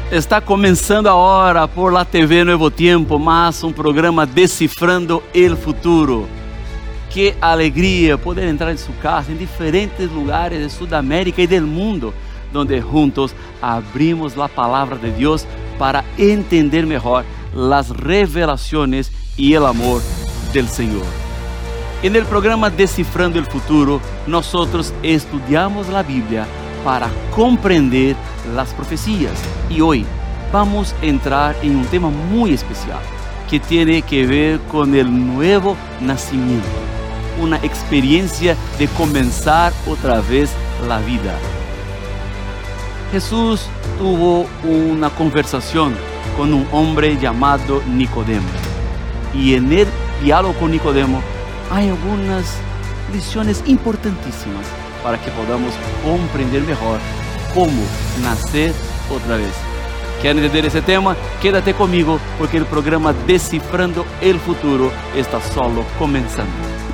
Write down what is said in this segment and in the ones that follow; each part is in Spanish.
Está começando agora por la TV Nuevo Tiempo, mais um programa Decifrando el Futuro. Que alegria poder entrar em sua casa, em diferentes lugares de Sudamérica e do mundo, donde juntos abrimos a palavra de Deus para entender melhor as revelações e o amor del Senhor. En el programa Decifrando el Futuro, nosotros estudiamos la Biblia para comprender las profecías. Y hoy vamos a entrar en un tema muy especial que tiene que ver con el nuevo nacimiento, una experiencia de comenzar otra vez la vida. Jesús tuvo una conversación con un hombre llamado Nicodemo. Y en el diálogo con Nicodemo hay algunas lições importantíssimas para que podamos compreender melhor como nascer outra vez. ¿Quer entender esse tema? Quédate comigo porque o programa Decifrando el Futuro está solo começando.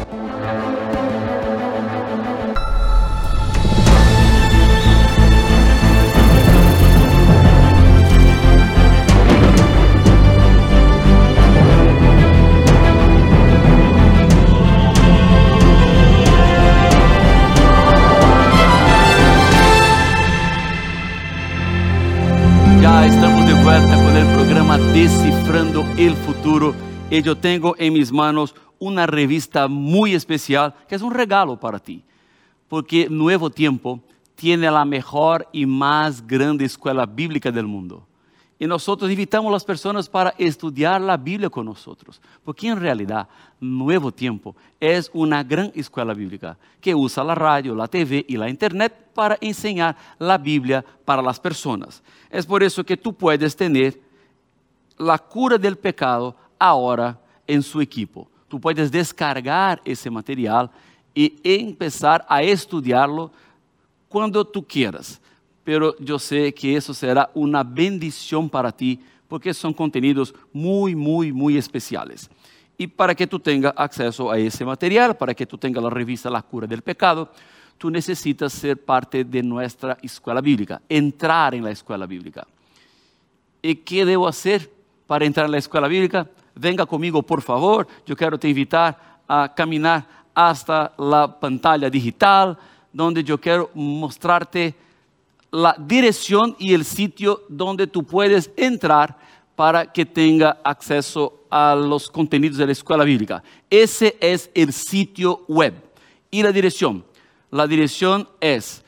Já estamos de vuelta con el programa Decifrando el Futuro y yo tengo en mis manos una revista muy especial que es un regalo para ti, porque Nuevo Tiempo tiene la mejor y más grande escuela bíblica del mundo. Y nosotros invitamos a las personas para estudiar la Biblia con nosotros, porque en realidad Nuevo Tiempo es una gran escuela bíblica que usa la radio, la TV y la internet para enseñar la Biblia para las personas. Es por eso que tú puedes tener la cura del pecado ahora en su equipo. Tú puedes descargar ese material y empezar a estudiarlo cuando tú quieras. Pero yo sé que eso será una bendición para ti, porque son contenidos muy especiales. Y para que tú tengas acceso a ese material, para que tú tengas la revista La Cura del Pecado, tú necesitas ser parte de nuestra escuela bíblica, entrar en la escuela bíblica. ¿Y qué debo hacer para entrar en la escuela bíblica? Venga conmigo, por favor. Yo quiero te invitar a caminar hasta la pantalla digital, donde yo quiero mostrarte la dirección y el sitio donde tú puedes entrar para que tenga acceso a los contenidos de la escuela bíblica. Ese es el sitio web. Y la dirección es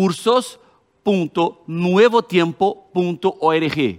cursos.nuevotiempo.org.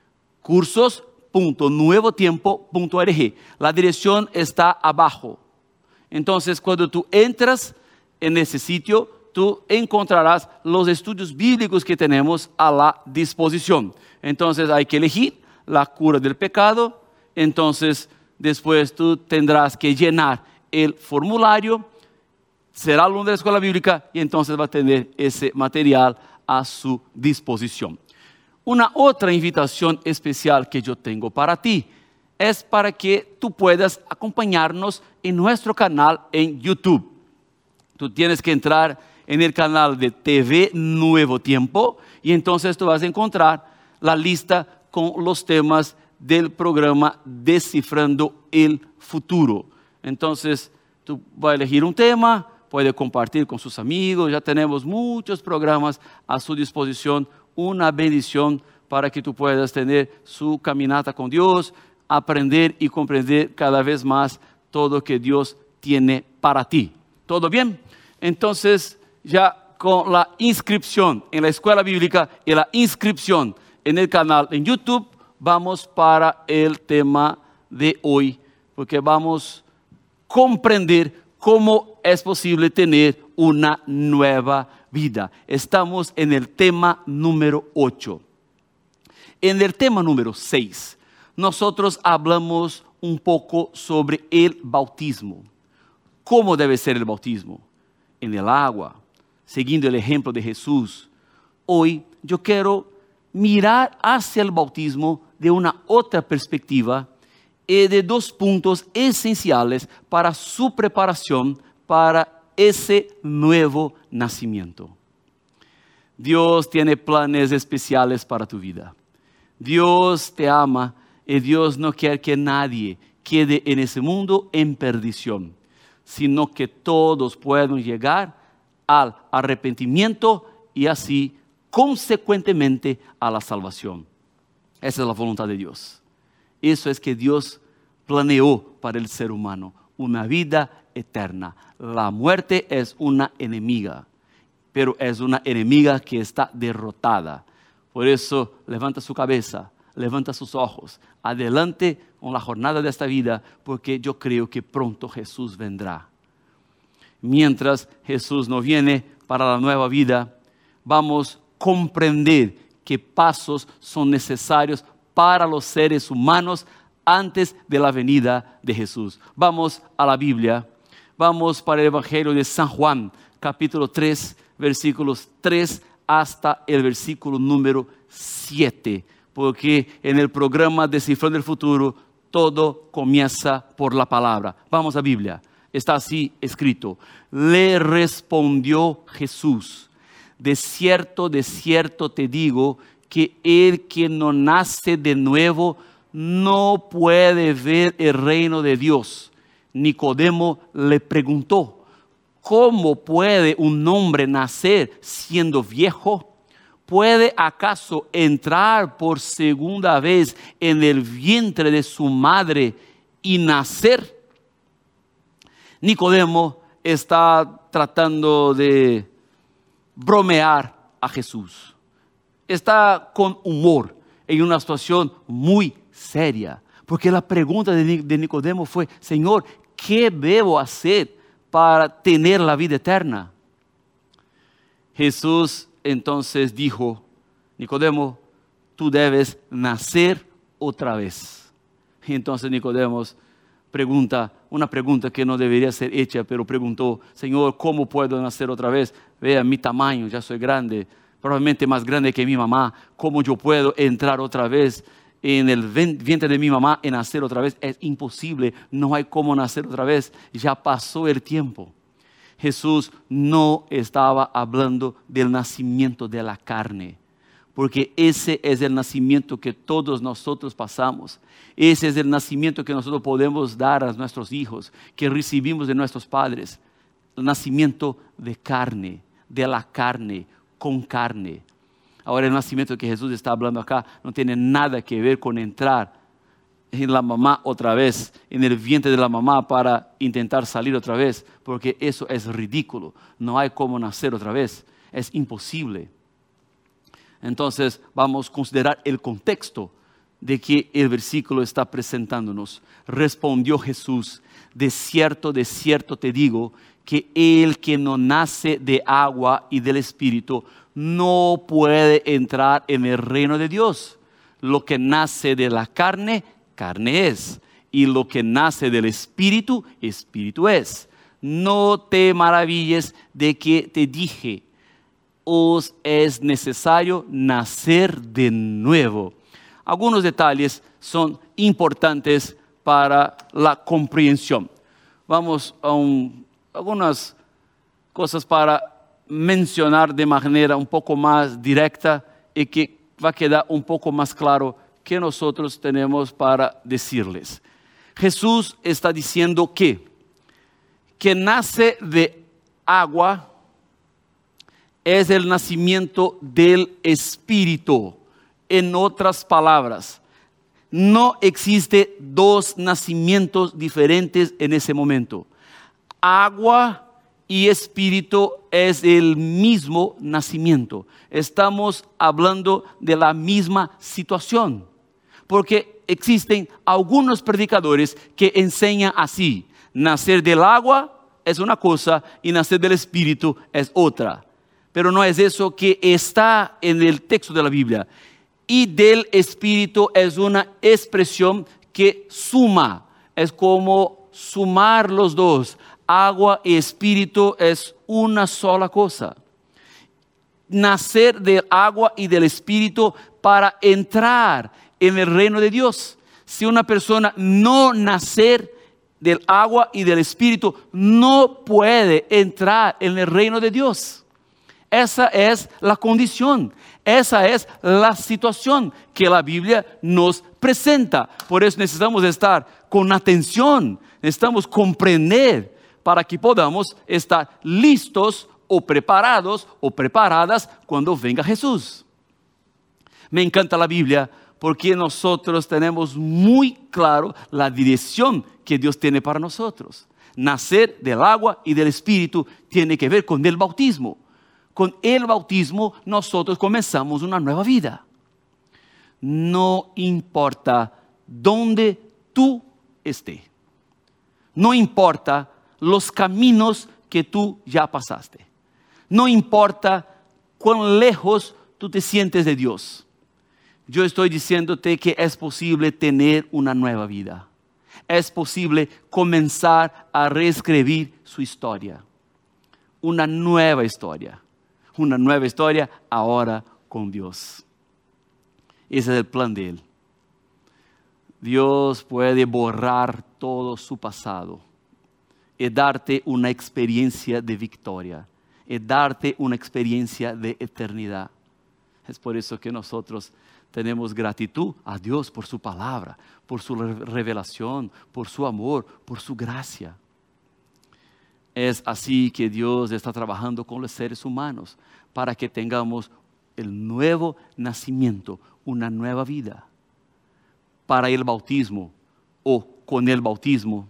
cursos.nuevotiempo.org. La dirección está abajo. Entonces, cuando tú entras en ese sitio, tú encontrarás los estudios bíblicos que tenemos a la disposición. Entonces hay que elegir la cura del pecado. Entonces después tú tendrás que llenar el formulario, será alumno de la escuela bíblica y entonces va a tener ese material a su disposición. Una otra invitación especial que yo tengo para ti es para que tú puedas acompañarnos en nuestro canal en YouTube. Tú tienes que entrar en el canal de TV Nuevo Tiempo y entonces tú vas a encontrar la lista con los temas del programa Descifrando el Futuro. Entonces tú vas a elegir un tema, puedes compartir con sus amigos, ya tenemos muchos programas a su disposición, una bendición para que tú puedas tener su caminata con Dios, aprender y comprender cada vez más todo lo que Dios tiene para ti. ¿Todo bien? Entonces, ya con la inscripción en la escuela bíblica y la inscripción en el canal en YouTube, vamos para el tema de hoy, porque vamos a comprender cómo es posible tener una nueva vida. Estamos en el tema número 8. En el tema número 6, nosotros hablamos un poco sobre el bautismo. ¿Cómo debe ser el bautismo? En el agua, siguiendo el ejemplo de Jesús. Hoy yo quiero mirar hacia el bautismo de una otra perspectiva y de dos puntos esenciales para su preparación para ese nuevo nacimiento. Dios tiene planes especiales para tu vida. Dios te ama y Dios no quiere que nadie quede en ese mundo en perdición, sino que todos puedan llegar al arrepentimiento y así consecuentemente a la salvación. Esa es la voluntad de Dios. Eso es que Dios planeó para el ser humano, una vida eterna. La muerte es una enemiga, pero es una enemiga que está derrotada. Por eso levanta su cabeza, levanta sus ojos, adelante con la jornada de esta vida, porque yo creo que pronto Jesús vendrá. Mientras Jesús no viene para la nueva vida, vamos a comprender qué pasos son necesarios para los seres humanos antes de la venida de Jesús. Vamos a la Biblia, vamos para el Evangelio de San Juan, capítulo 3, versículos 3 hasta el versículo número 7, porque en el programa Descifrando el Futuro todo comienza por la palabra. Vamos a Biblia, está así escrito: le respondió Jesús, de cierto te digo, que el que no nace de nuevo no puede ver el reino de Dios. Nicodemo le preguntó: ¿cómo puede un hombre nacer siendo viejo? ¿Puede acaso entrar por segunda vez en el vientre de su madre y nacer? Nicodemo está tratando de bromear a Jesús. Está con humor en una situación muy seria, porque la pregunta de Nicodemo fue: Señor, ¿qué debo hacer para tener la vida eterna? Jesús entonces dijo: Nicodemo, tú debes nacer otra vez. Y entonces Nicodemo pregunta una pregunta que no debería ser hecha, pero preguntó: Señor, ¿cómo puedo nacer otra vez? Vea mi tamaño, ya soy grande, probablemente más grande que mi mamá. ¿Cómo yo puedo entrar otra vez en el vientre de mi mamá y nacer otra vez? Es imposible, no hay cómo nacer otra vez, ya pasó el tiempo. Jesús no estaba hablando del nacimiento de la carne, porque ese es el nacimiento que todos nosotros pasamos. Ese es el nacimiento que nosotros podemos dar a nuestros hijos, que recibimos de nuestros padres. El nacimiento de carne, de la carne, con carne. Ahora, el nacimiento que Jesús está hablando acá no tiene nada que ver con entrar en la mamá otra vez, en el vientre de la mamá para intentar salir otra vez, porque eso es ridículo. No hay cómo nacer otra vez, es imposible. Entonces vamos a considerar el contexto de que el versículo está presentándonos. Respondió Jesús: de cierto te digo, que el que no nace de agua y del Espíritu no puede entrar en el reino de Dios. Lo que nace de la carne, carne es, y lo que nace del Espíritu, Espíritu es. No te maravilles de que te dije: os es necesario nacer de nuevo. Algunos detalles son importantes para la comprensión. Vamos a algunas cosas para mencionar de manera un poco más directa y que va a quedar un poco más claro que nosotros tenemos para decirles. Jesús está diciendo que nace de agua es el nacimiento del Espíritu. En otras palabras, no existe dos nacimientos diferentes en ese momento. Agua y Espíritu es el mismo nacimiento. Estamos hablando de la misma situación, porque existen algunos predicadores que enseñan así: nacer del agua es una cosa y nacer del Espíritu es otra. Pero no es eso que está en el texto de la Biblia. Y del Espíritu es una expresión que suma, es como sumar los dos. Agua y Espíritu es una sola cosa. Nacer del agua y del Espíritu para entrar en el reino de Dios. Si una persona no nacer del agua y del Espíritu, no puede entrar en el reino de Dios. esa es la condición, esa es la situación que la Biblia nos presenta. Por eso necesitamos estar con atención, necesitamos comprender para que podamos estar listos o preparados o preparadas cuando venga Jesús. Me encanta la Biblia porque nosotros tenemos muy claro la dirección que Dios tiene para nosotros. Nacer del agua y del Espíritu tiene que ver con el bautismo. Con el bautismo nosotros comenzamos una nueva vida. No importa dónde tú estés. No importa los caminos que tú ya pasaste. No importa cuán lejos tú te sientes de Dios. Yo estoy diciéndote que es posible tener una nueva vida. Es posible comenzar a reescribir su historia. Una nueva historia. Una nueva historia ahora con Dios. Ese es el plan de Él. Dios puede borrar todo su pasado y darte una experiencia de victoria. Y darte una experiencia de eternidad. Es por eso que nosotros tenemos gratitud a Dios por su palabra, por su revelación, por su amor, por su gracia. Es así que Dios está trabajando con los seres humanos para que tengamos el nuevo nacimiento, una nueva vida. Para el bautismo o con el bautismo,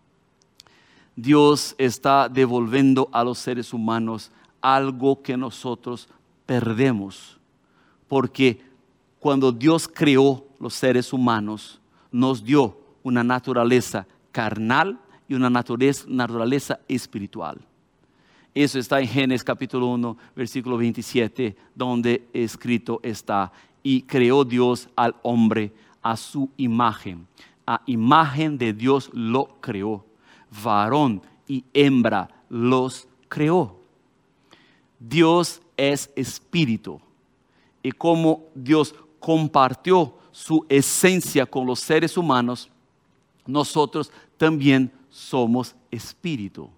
Dios está devolviendo a los seres humanos algo que nosotros perdemos, porque cuando Dios creó los seres humanos, nos dio una naturaleza carnal y una naturaleza espiritual. Eso está en Génesis capítulo 1, versículo 27, donde escrito está: y creó Dios al hombre a su imagen. A imagen de Dios lo creó. Varón y hembra los creó. Dios es espíritu. Y como Dios compartió su esencia con los seres humanos, nosotros también somos espíritu.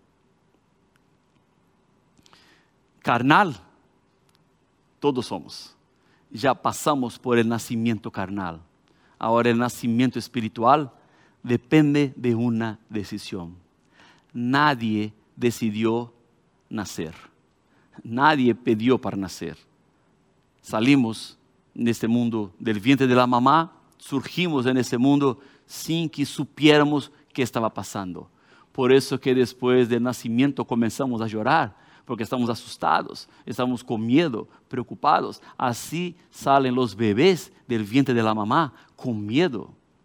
Carnal, todos somos. Ya pasamos por el nacimiento carnal. Ahora el nacimiento espiritual depende de una decisión. Nadie decidió nacer. Nadie pidió para nacer. Salimos en este mundo del vientre de la mamá, surgimos en ese mundo sin que supiéramos qué estaba pasando. Por eso que después del nacimiento comenzamos a llorar, porque estamos asustados, estamos con miedo, preocupados. Así salen los bebés del vientre de la mamá, con miedo.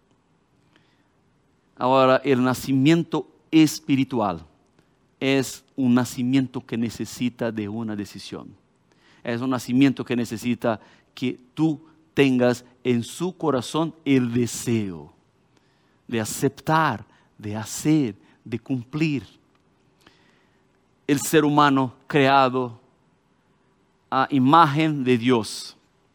Ahora, el nacimiento espiritual es un nacimiento que necesita de una decisión. Es un nacimiento que necesita que tú tengas en su corazón el deseo de aceptar, de hacer, de cumplir. El ser humano creado a imagen de Dios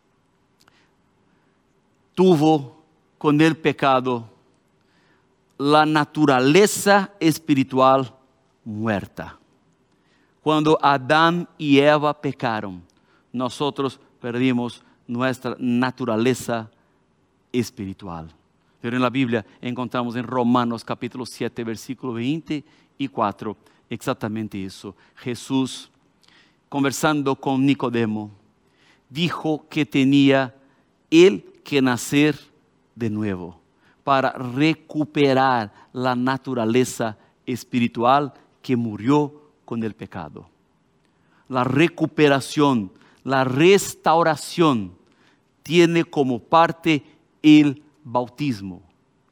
tuvo con el pecado la naturaleza espiritual muerta. Cuando Adán y Eva pecaron, nosotros perdimos nuestra naturaleza espiritual. Pero en la Biblia encontramos en Romanos capítulo 7, versículo 24, exactamente eso. Jesús, conversando con Nicodemo, dijo que tenía él que nacer de nuevo para recuperar la naturaleza espiritual que murió con el pecado. La recuperación, la restauración tiene como parte el bautismo.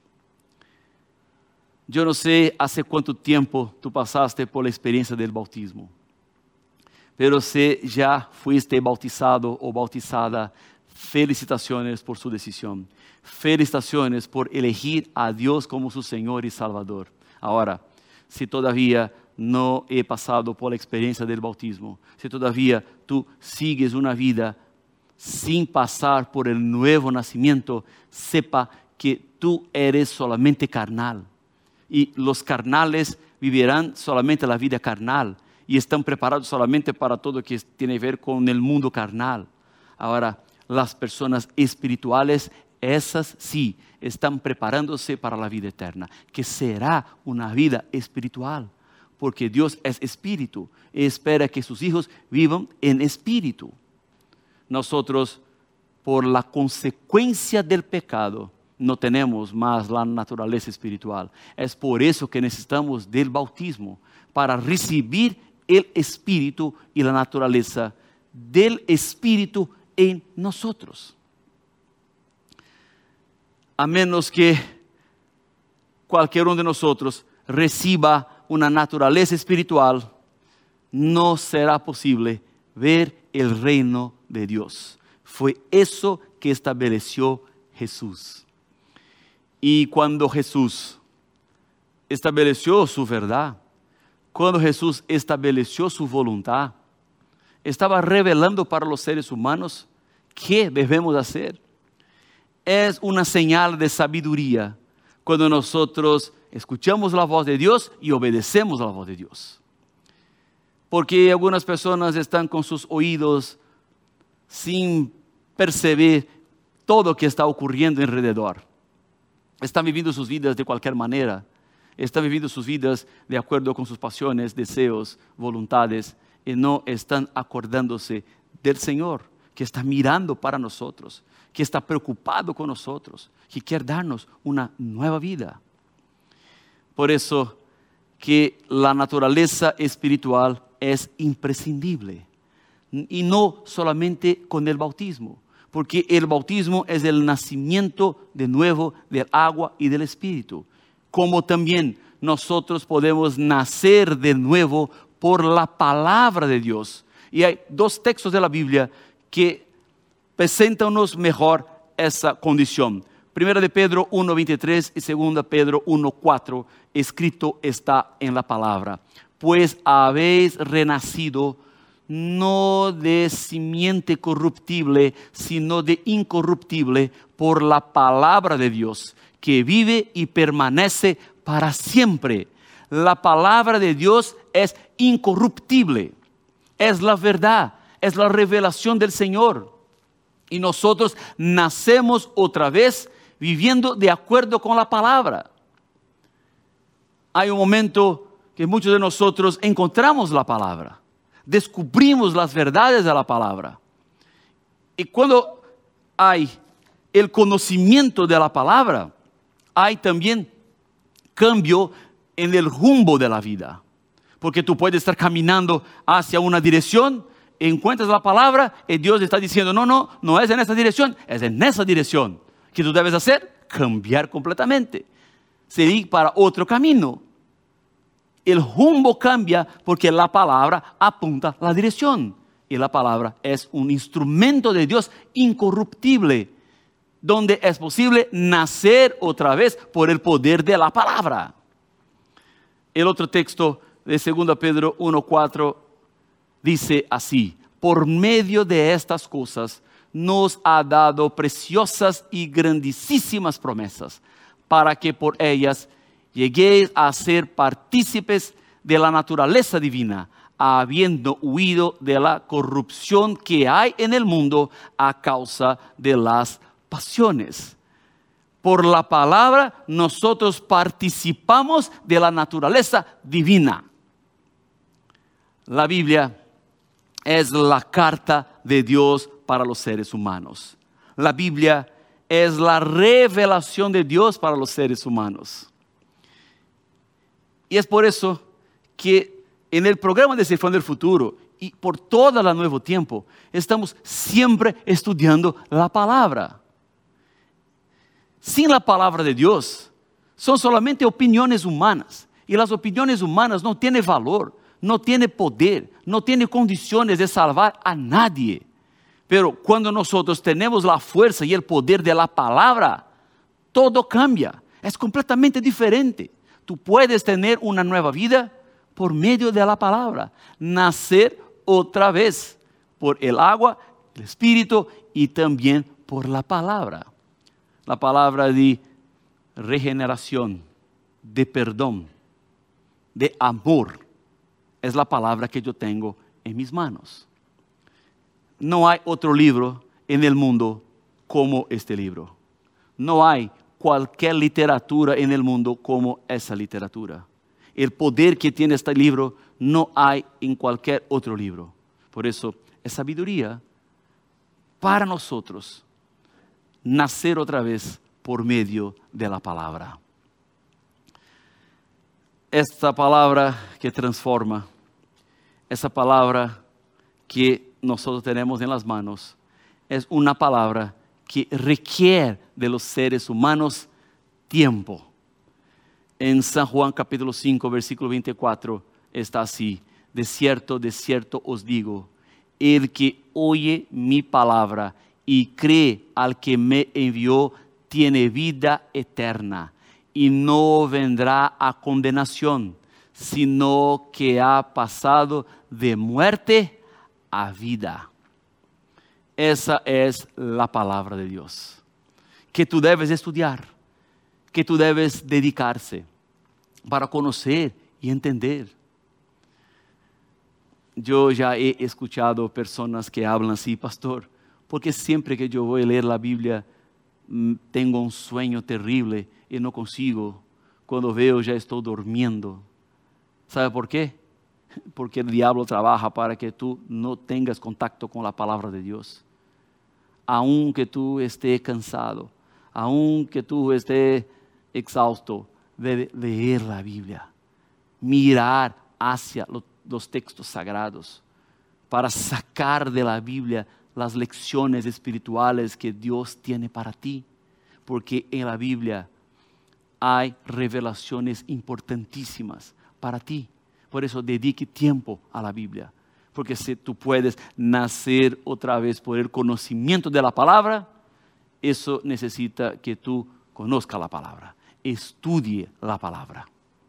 Yo no sé hace cuánto tiempo tú pasaste por la experiencia del bautismo, pero si ya fuiste bautizado o bautizada, felicitaciones por su decisión. Felicitaciones por elegir a Dios como su Señor y Salvador. Ahora, si todavía no he pasado por la experiencia del bautismo, si todavía tú sigues una vida sin pasar por el nuevo nacimiento, sepa que tú eres solamente carnal. Y los carnales vivirán solamente la vida carnal. y están preparados solamente para todo lo que tiene que ver con el mundo carnal. Ahora, las personas espirituales, esas sí, están preparándose para la vida eterna, que será una vida espiritual, porque Dios es espíritu y espera que sus hijos vivan en espíritu. Nosotros, por la consecuencia del pecado, no tenemos más la naturaleza espiritual. Es por eso que necesitamos del bautismo, para recibir el espíritu y la naturaleza del espíritu en nosotros. A menos que cualquier uno de nosotros reciba una naturaleza espiritual, no será posible ver el reino de Dios. Fue eso que estableció Jesús. Y cuando Jesús estableció su verdad, cuando Jesús estableció su voluntad, estaba revelando para los seres humanos qué debemos hacer. Es una señal de sabiduría cuando nosotros escuchamos la voz de Dios y obedecemos la voz de Dios. Porque algunas personas están con sus oídos sin percibir todo lo que está ocurriendo alrededor. Están viviendo sus vidas de cualquier manera. Están viviendo sus vidas de acuerdo con sus pasiones, deseos, voluntades, y no están acordándose del Señor, que está mirando para nosotros, que está preocupado con nosotros, que quiere darnos una nueva vida. Por eso que la naturaleza espiritual es imprescindible, y no solamente con el bautismo, porque el bautismo es el nacimiento de nuevo del agua y del Espíritu, como también nosotros podemos nacer de nuevo por la palabra de Dios. Y hay dos textos de la Biblia que presentan-nos mejor esa condición. Primera de Pedro 1:23 y segunda Pedro 1:4, escrito está en la palabra: pues habéis renacido no de simiente corruptible, sino de incorruptible, por la palabra de Dios, que vive y permanece para siempre. La palabra de Dios es incorruptible, es la verdad, es la revelación del Señor. Y nosotros nacemos otra vez viviendo de acuerdo con la palabra. Hay un momento que muchos de nosotros encontramos la palabra, descubrimos las verdades de la palabra. Y cuando hay el conocimiento de la palabra, hay también cambio en el rumbo de la vida. Porque tú puedes estar caminando hacia una dirección, encuentras la palabra y Dios está diciendo: no es en esa dirección, es en esa dirección. ¿Qué tú debes hacer? Cambiar completamente, seguir para otro camino. El rumbo cambia porque la palabra apunta la dirección. Y la palabra es un instrumento de Dios incorruptible, donde es posible nacer otra vez por el poder de la palabra. El otro texto de 2 Pedro 1:4 dice así: por medio de estas cosas nos ha dado preciosas y grandísimas promesas, para que por ellas lleguéis a ser partícipes de la naturaleza divina, habiendo huido de la corrupción que hay en el mundo a causa de las pasiones. Por la palabra nosotros participamos de la naturaleza divina. La Biblia es la carta de Dios para los seres humanos. La Biblia es la revelación de Dios para los seres humanos. Y es por eso que en el programa de Cifrando el Futuro y por todo el nuevo tiempo, estamos siempre estudiando la palabra. Sin la palabra de Dios, son solamente opiniones humanas. Y las opiniones humanas no tienen valor, no tienen poder, no tienen condiciones de salvar a nadie. Pero cuando nosotros tenemos la fuerza y el poder de la palabra, todo cambia. Es completamente diferente. Tú puedes tener una nueva vida por medio de la palabra. Nacer otra vez por el agua, el Espíritu y también por la palabra. La palabra de regeneración, de perdón, de amor, es la palabra que yo tengo en mis manos. No hay otro libro en el mundo como este libro. No hay cualquier literatura en el mundo como esa literatura. El poder que tiene este libro no hay en cualquier otro libro. Por eso es sabiduría para nosotros nacer otra vez por medio de la palabra. Esta palabra que transforma, esa palabra que nosotros tenemos en las manos, es una palabra que requiere de los seres humanos tiempo. En San Juan capítulo 5, versículo 24, está así: de cierto os digo, el que oye mi palabra y cree al que me envió, tiene vida eterna y no vendrá a condenación, sino que ha pasado de muerte a vida. Esa es la palabra de Dios, que tú debes estudiar, que tú debes dedicarse para conocer y entender. Yo ya he escuchado personas que hablan así: pastor, porque siempre que yo voy a leer la Biblia tengo un sueño terrible y no consigo. Cuando veo ya estoy durmiendo. ¿Sabe por qué? Porque el diablo trabaja para que tú no tengas contacto con la palabra de Dios. Aunque tú estés cansado, aunque tú estés exhausto, debe leer la Biblia, mirar hacia los textos sagrados para sacar de la Biblia las lecciones espirituales que Dios tiene para ti, porque en la Biblia hay revelaciones importantísimas para ti. Por eso dedique tiempo a la Biblia, porque si tú puedes nacer otra vez por el conocimiento de la palabra, eso necesita que tú conozcas la palabra, estudie la palabra.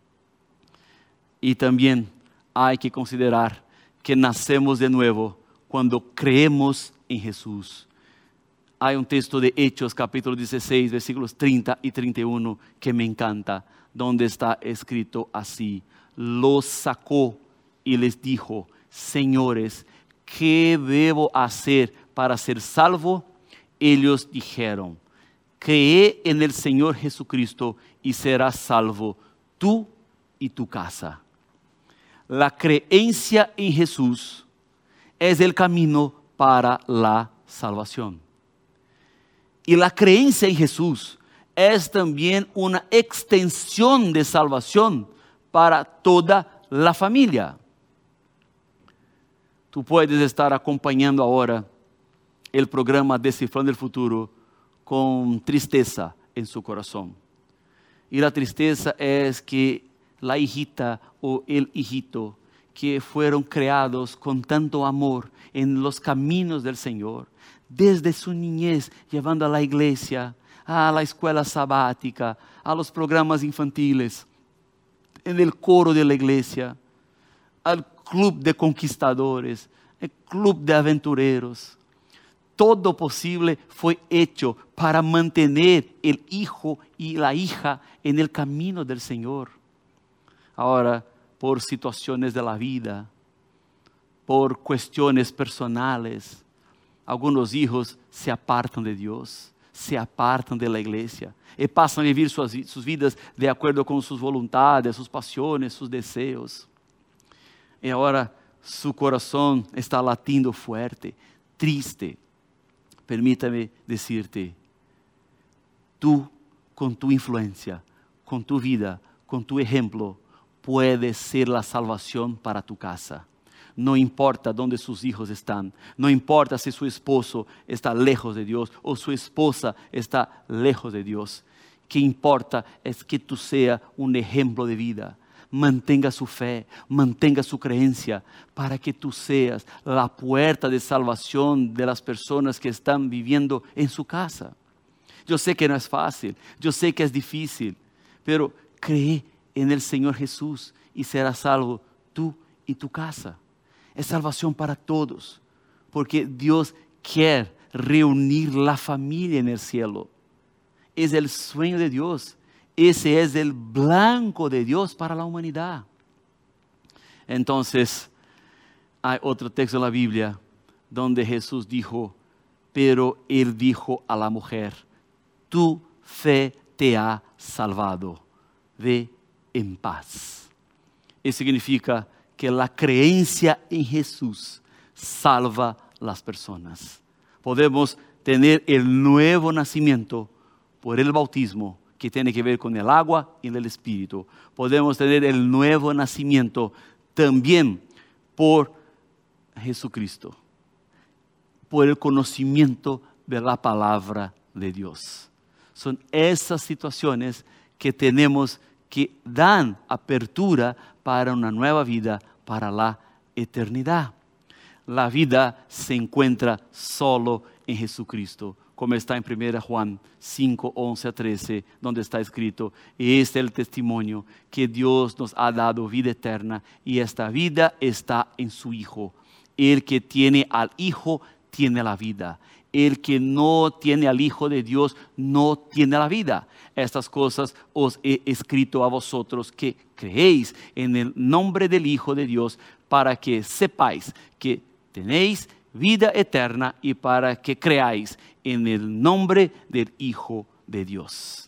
Y también hay que considerar que nacemos de nuevo cuando creemos en Jesús. Hay un texto de Hechos capítulo 16 versículos 30 y 31 que me encanta, donde está escrito así: los sacó y les dijo: señores, ¿qué debo hacer para ser salvo? Ellos dijeron: cree en el Señor Jesucristo y serás salvo tú y tu casa. La creencia en Jesús es el camino para la salvación. Y la creencia en Jesús es también una extensión de salvación para toda la familia. Tú puedes estar acompañando ahora el programa Descifrando el Futuro con tristeza en su corazón. Y la tristeza es que la hijita o el hijito que fueron creados con tanto amor en los caminos del Señor, desde su niñez, llevando a la iglesia, a la escuela sabática, a los programas infantiles, en el coro de la iglesia, al club de conquistadores, el club de aventureros. Todo posible fue hecho para mantener el hijo y la hija en el camino del Señor. Ahora, por situaciones de la vida, por cuestiones personales, algunos hijos se apartan de Dios, se apartan de la iglesia y pasan a vivir sus vidas de acuerdo con sus voluntades, sus pasiones, sus deseos. Y ahora su corazón está latindo fuerte, triste. Permítame decirte, tú con tu influencia, con tu vida, con tu ejemplo, puedes ser la salvación para tu casa. No importa dónde sus hijos están, no importa si su esposo está lejos de Dios o su esposa está lejos de Dios. Lo que importa es que tú seas un ejemplo de vida. Mantenga su fe, mantenga su creencia, para que tú seas la puerta de salvación de las personas que están viviendo en su casa. Yo sé que no es fácil, yo sé que es difícil, pero cree en el Señor Jesús y serás salvo tú y tu casa. Es salvación para todos, porque Dios quiere reunir la familia en el cielo. Es el sueño de Dios. Ese es el blanco de Dios para la humanidad. Entonces, hay otro texto en la Biblia donde Jesús dijo, pero Él dijo a la mujer, tu fe te ha salvado, ve en paz. Eso significa que la creencia en Jesús salva a las personas. Podemos tener el nuevo nacimiento por el bautismo, que tiene que ver con el agua y el Espíritu. Podemos tener el nuevo nacimiento también por Jesucristo, por el conocimiento de la palabra de Dios. Son esas situaciones que tenemos que dan apertura para una nueva vida, para la eternidad. La vida se encuentra solo en Jesucristo, como está en 1 Juan 5, 11 a 13, donde está escrito, este es el testimonio que Dios nos ha dado vida eterna, y esta vida está en su Hijo. El que tiene al Hijo tiene la vida. El que no tiene al Hijo de Dios no tiene la vida. Estas cosas os he escrito a vosotros que creéis en el nombre del Hijo de Dios, para que sepáis que tenéis vida eterna y para que creáis en el nombre del Hijo de Dios.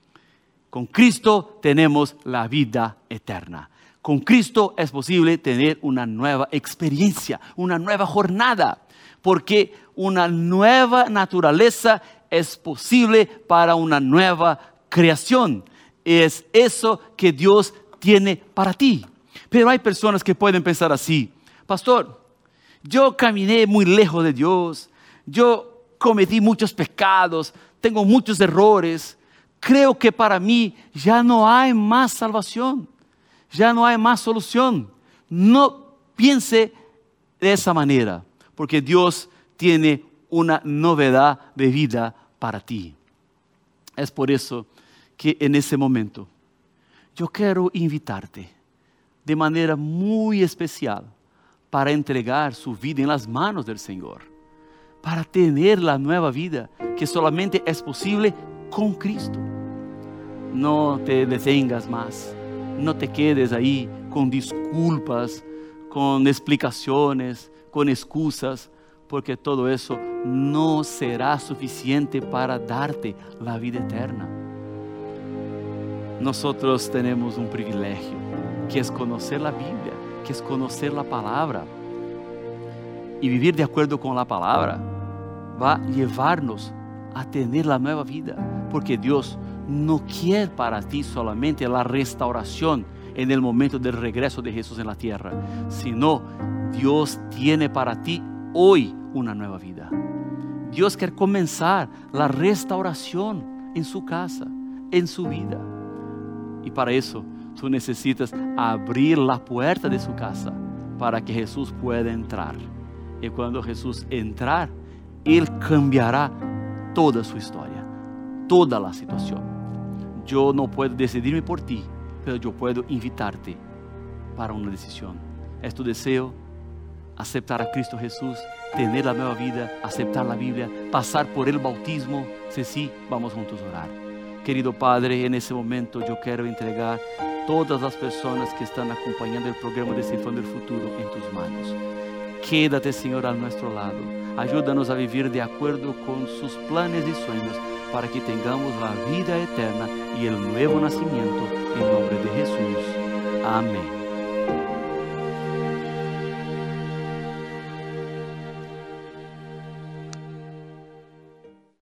Con Cristo tenemos la vida eterna. Con Cristo es posible tener una nueva experiencia, una nueva jornada, porque una nueva naturaleza es posible para una nueva creación. Es eso que Dios tiene para ti. Pero hay personas que pueden pensar así, pastor, yo caminé muy lejos de Dios, yo cometí muchos pecados, tengo muchos errores, creo que para mí ya no hay más salvación, ya no hay más solución. No piense de esa manera, porque Dios tiene una novedad de vida para ti. Es por eso que en ese momento yo quiero invitarte de manera muy especial para entregar su vida en las manos del Señor, para tener la nueva vida que solamente es posible con Cristo. No te detengas más, no te quedes ahí con disculpas, con explicaciones, con excusas, porque todo eso no será suficiente para darte la vida eterna. Nosotros tenemos un privilegio, que es conocer la Biblia, que es conocer la palabra. Y vivir de acuerdo con la palabra va a llevarnos a tener la nueva vida, porque Dios no quiere para ti solamente la restauración en el momento del regreso de Jesús en la tierra, sino Dios tiene para ti hoy una nueva vida. Dios quiere comenzar la restauración en su casa, en su vida. Y para eso tú necesitas abrir la puerta de su casa para que Jesús pueda entrar. Y cuando Jesús entrar, Él cambiará toda su historia, toda la situación. Yo no puedo decidirme por ti, pero yo puedo invitarte para una decisión. Es tu deseo aceptar a Cristo Jesús, tener la nueva vida, aceptar la Biblia, pasar por el bautismo. Si sí, vamos juntos a orar. Querido Padre, en ese momento yo quiero entregar todas las personas que están acompañando el programa de Sinfón del Futuro en tus manos. Quédate, Señor, a nuestro lado. Ayúdanos a vivir de acuerdo con sus planes y sueños, para que tengamos la vida eterna y el nuevo nacimiento en nombre de Jesús. Amén.